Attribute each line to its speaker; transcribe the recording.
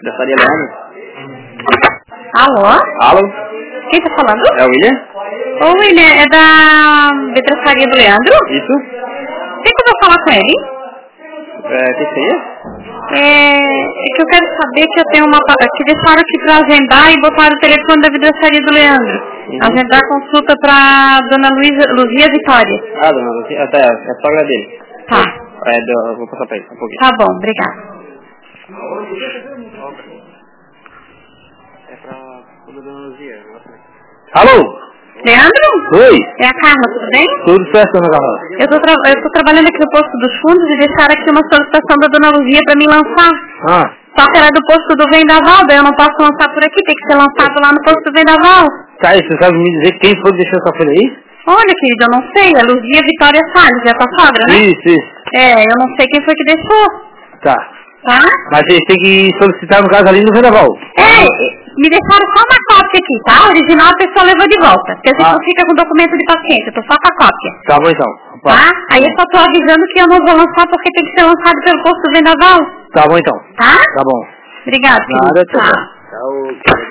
Speaker 1: Vidraçaria Leandro.
Speaker 2: Alô?
Speaker 1: Alô?
Speaker 2: Quem tá falando?
Speaker 1: É o William?
Speaker 2: Ô William, é da Vidraçaria do Leandro?
Speaker 1: Isso?
Speaker 2: Tem como eu falar com ele?
Speaker 1: Que seria?
Speaker 2: É que eu quero saber que eu tenho que deixaram aqui pra agendar e botaram o telefone da Vidraçaria do Leandro. Agendar a consulta pra dona Luzia Vitória.
Speaker 1: Ah, dona Luzia, é a sogra dele.
Speaker 2: Tá.
Speaker 1: Vou passar pra ele, um pouquinho.
Speaker 2: Tá bom, obrigada.
Speaker 1: É pra dona Luzia. Alô?
Speaker 2: Leandro?
Speaker 1: Oi?
Speaker 2: É a Carla, tudo bem?
Speaker 1: Tudo certo, dona Carla?
Speaker 2: Eu tô trabalhando aqui no posto dos fundos e deixaram aqui uma solicitação da dona Luzia pra me lançar. Só que ela é do posto do Vendaval, daí eu não posso lançar por aqui, tem que ser lançado lá no posto do Vendaval.
Speaker 1: Tá, e você sabe me dizer quem foi que deixou essa folha aí?
Speaker 2: Olha, querido, eu não sei, é Luzia Vitória Salles, é a tua sogra, né?
Speaker 1: Isso.
Speaker 2: Eu não sei quem foi que deixou.
Speaker 1: Tá.
Speaker 2: Tá?
Speaker 1: Mas vocês têm que solicitar no caso ali no Vendaval.
Speaker 2: Me deixaram só uma cópia aqui, tá? A original a pessoa levou de volta. Porque a gente não fica com documento de paciente, eu tô só com a cópia.
Speaker 1: Tá bom então.
Speaker 2: Tá? Aí eu só tô avisando que eu não vou lançar porque tem que ser lançado pelo posto do Vendaval.
Speaker 1: Tá bom então.
Speaker 2: Tá?
Speaker 1: Tá bom.
Speaker 2: Obrigada, querido.
Speaker 1: Nada, tchau.
Speaker 2: Tá.
Speaker 1: Tchau.